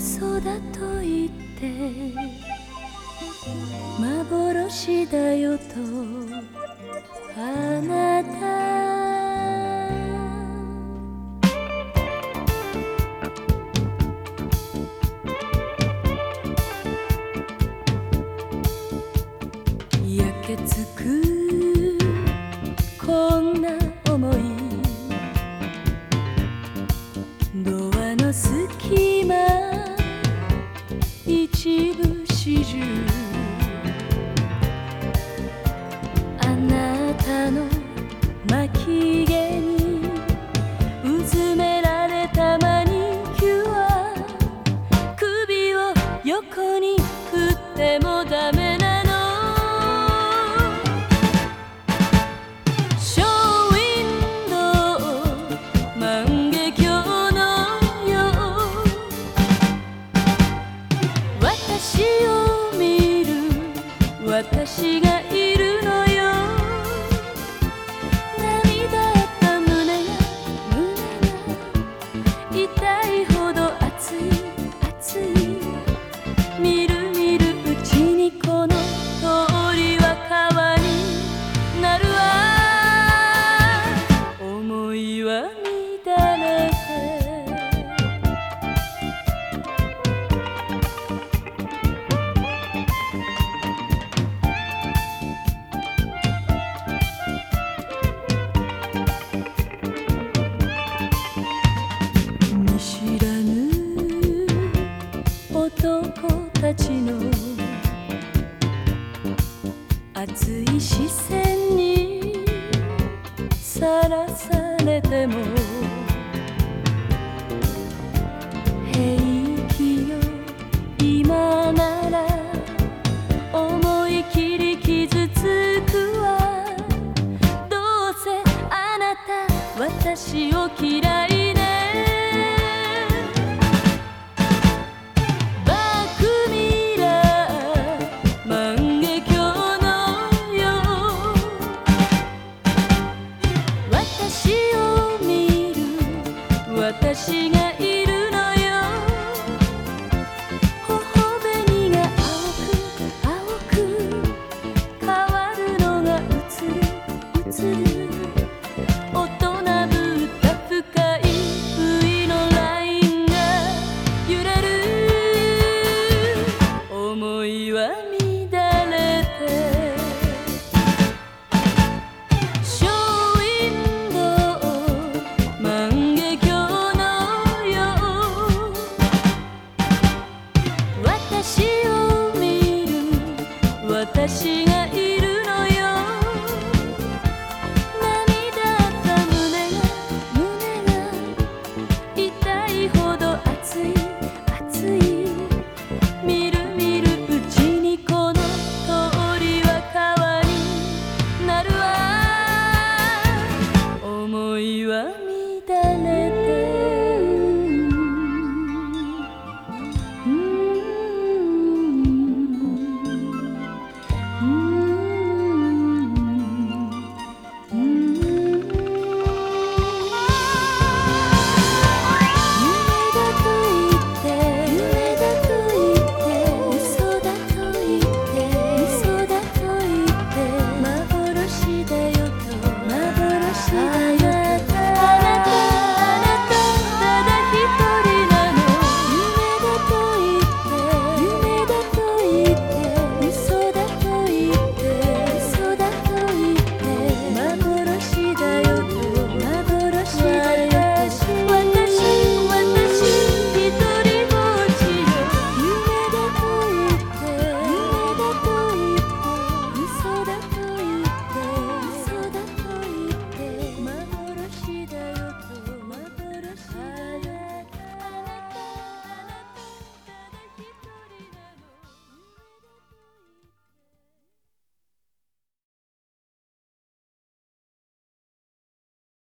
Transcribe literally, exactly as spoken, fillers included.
嘘だと言って幻だよとあなた焼けつくこんな想いドアの隙間一部始終あなたの巻毛にうずめられたマニキュア首を横に振ってもダメなのショーウィンドウ万華鏡のよう私を見る私がいるのよ涙あった胸が胸が痛いほど熱い熱い見る見るうちにこの通りは川になるわ思いは乱れて見知らぬ男たちの熱い視線にさらされても平気よ今なら思い切り傷つくわどうせあなた私を嫌い